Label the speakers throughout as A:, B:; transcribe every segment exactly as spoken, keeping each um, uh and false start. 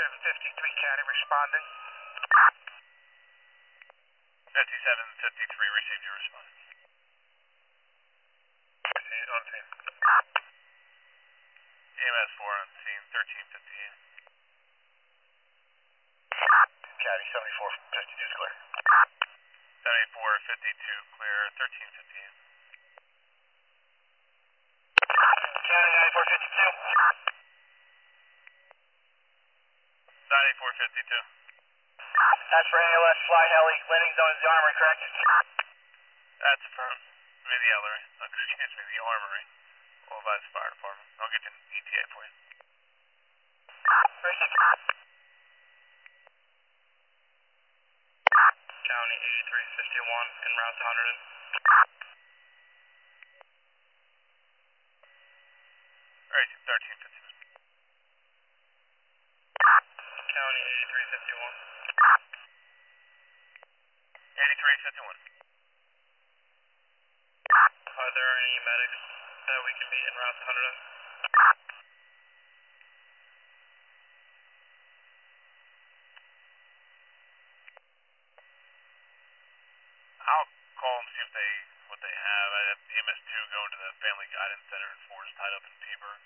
A: fifty-three County responding.
B: fifty-seven fifty-three, received your response.
A: On scene.
B: E M S four on scene, thirteen fifty-eight.
A: County seventy-four fifty-two is clear.
B: seventy-four fifty-two, clear, thirteen fifty-eight.
A: County ninety-four fifty-two.
B: ninety-four fifty-two.
A: That's for A L S fly heli. Landing zone is the Armory, correct?
B: That's from me, the Ellery. Excuse me, the Armory. Well, by the fire department. I'll get an E T A for you.
A: Received. County eighty-three fifty-one en route to Hunterdon.
B: Racing thirteen fifty-one.
A: County eighty-three fifty-one.
B: eighty-three fifty-one.
A: Are there any medics that we can meet en route to Hunterdon?
B: I'll call them, see if they, what they have. I have E M S two going to the Family Guidance Center and four is tied up in Peaburg.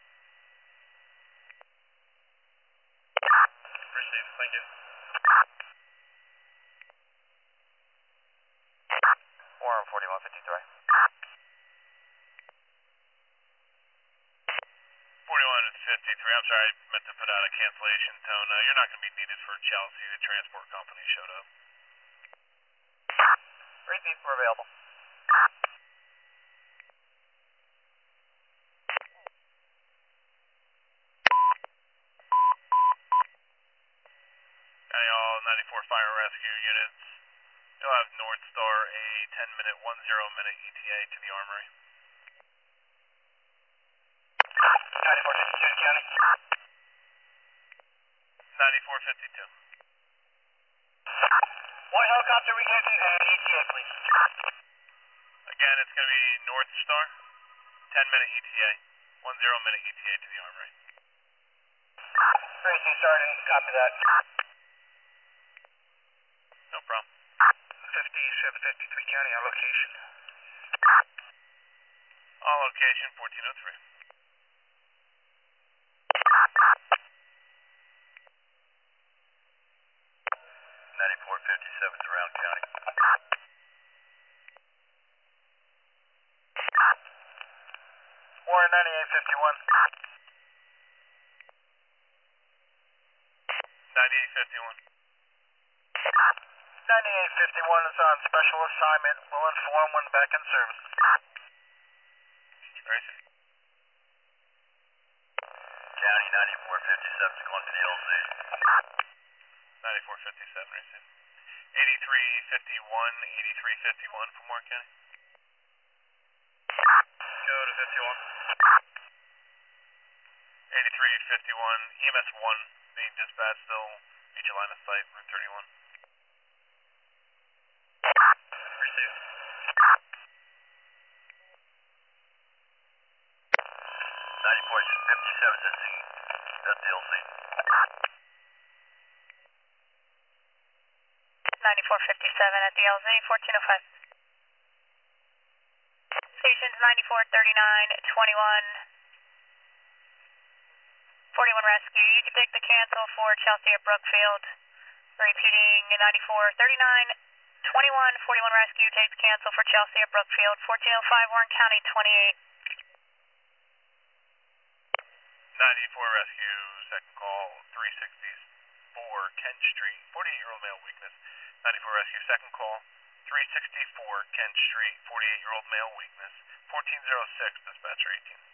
A: Received, thank you. Warren forty-one fifty-three.
B: forty-one fifty-three, I'm sorry, I meant to put out a cancellation tone. Uh, you're not going to be needed for Chelsea. The transport company showed up.
A: Repeat, we're available.
B: County all ninety-four fire rescue units. You'll have North Star a ten minute, one zero minute E T A to the Armory.
A: ninety-four fifty-two, County.
B: ninety-four fifty-two.
A: One helicopter recanting and E T A, please.
B: Again, it's going to be North Star, ten minute E T A, one zero minute E T A to the Armory.
A: Racing Sergeant, copy that.
B: No problem.
A: fifty-seven fifty-three County, our location.
B: On location, fourteen oh three.
A: ninety-four fifty-seven around County. Warren ninety-eight fifty-one.
B: ninety-eight fifty-one.
A: ninety-eight fifty-one is on special assignment. We'll inform when back in service.
B: Racing.
A: County ninety-four fifty-seven is going to the L Z.
B: ninety-four fifty-seven, racing. eighty-three fifty-one, eighty-three fifty-one from Warren County.
A: Go to fifty-one.
B: eighty-three fifty-one, E M S one being dispatched, still meet your line of sight, Route thirty-one.
A: Received. ninety-four fifty-seven is at the, at the L Z.
C: ninety-four fifty-seven at the L Z, fourteen oh five. Stations ninety-four thirty-nine, twenty-one, forty-one rescue. You can take the cancel for Chelsea at Brookfield. Repeating ninety-four thirty-nine, twenty-one, forty-one rescue takes cancel for Chelsea at Brookfield. fourteen oh five Warren County, twenty-eight.
B: ninety-four rescue, second call, three sixty-four Kent Street, forty-eight year old male weakness. ninety-four rescue, second call, three sixty-four Kent Street, forty-eight year old male weakness. fourteen oh six, dispatcher eighteen.